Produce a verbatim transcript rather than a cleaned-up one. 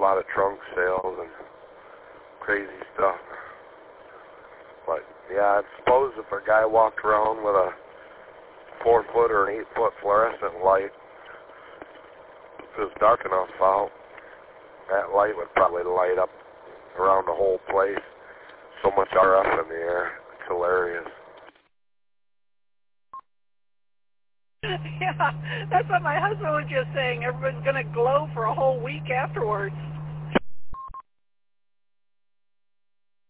lot of trunk sales and crazy stuff. But, yeah, I suppose if a guy walked around with a four-foot or an eight-foot fluorescent light, if it was dark enough out, that light would probably light up around the whole place. So much R F in the air. It's hilarious. Yeah, that's what my husband was just saying. Everybody's going to glow for a whole week afterwards.